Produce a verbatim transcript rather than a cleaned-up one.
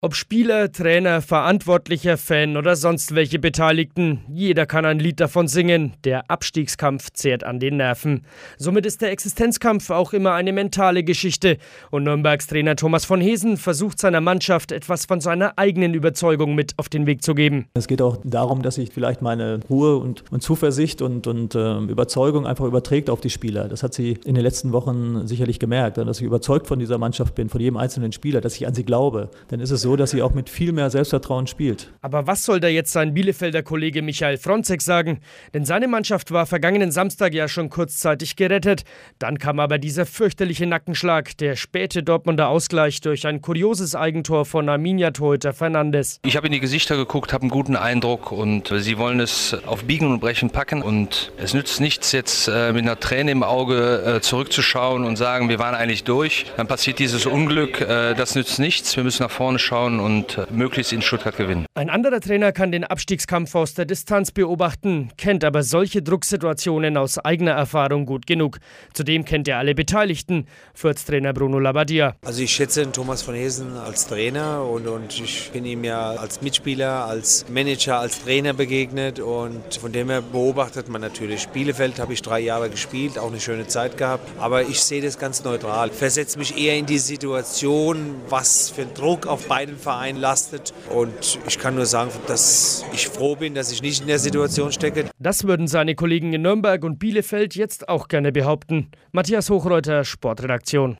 Ob Spieler, Trainer, Verantwortlicher, Fan oder sonst welche Beteiligten, jeder kann ein Lied davon singen. Der Abstiegskampf zehrt an den Nerven. Somit ist der Existenzkampf auch immer eine mentale Geschichte. Und Nürnbergs Trainer Thomas von Heesen versucht seiner Mannschaft etwas von seiner eigenen Überzeugung mit auf den Weg zu geben. Es geht auch darum, dass sich vielleicht meine Ruhe und, und Zuversicht und, und äh, Überzeugung einfach überträgt auf die Spieler. Das hat sie in den letzten Wochen sicherlich gemerkt, dass ich überzeugt von dieser Mannschaft bin, von jedem einzelnen Spieler, dass ich an sie glaube. Dann ist es so, dass sie auch mit viel mehr Selbstvertrauen spielt. Aber was soll da jetzt sein Bielefelder Kollege Michael Fronzek sagen? Denn seine Mannschaft war vergangenen Samstag ja schon kurzzeitig gerettet. Dann kam aber dieser fürchterliche Nackenschlag, der späte Dortmunder Ausgleich durch ein kurioses Eigentor von Arminia-Torhüter Fernandes. Ich habe in die Gesichter geguckt, habe einen guten Eindruck und sie wollen es auf Biegen und Brechen packen. Und es nützt nichts, jetzt äh, mit einer Träne im Auge äh, zurückzuschauen und sagen, wir waren eigentlich durch. Dann passiert dieses Unglück, äh, das nützt nichts. Wir müssen nach vorne schauen und möglichst in Stuttgart gewinnen. Ein anderer Trainer kann den Abstiegskampf aus der Distanz beobachten, kennt aber solche Drucksituationen aus eigener Erfahrung gut genug. Zudem kennt er alle Beteiligten, Fürth-Trainer Bruno Labbadia. Also ich schätze den Thomas von Heesen als Trainer und, und ich bin ihm ja als Mitspieler, als Manager, als Trainer begegnet und von dem her beobachtet man natürlich. Bielefeld habe ich drei Jahre gespielt, auch eine schöne Zeit gehabt, aber ich sehe das ganz neutral. Versetze mich eher in die Situation, was für ein Druck auf beiden Verein lastet. Und ich kann nur sagen, dass ich froh bin, dass ich nicht in der Situation stecke. Das würden seine Kollegen in Nürnberg und Bielefeld jetzt auch gerne behaupten. Matthias Hochreuter, Sportredaktion.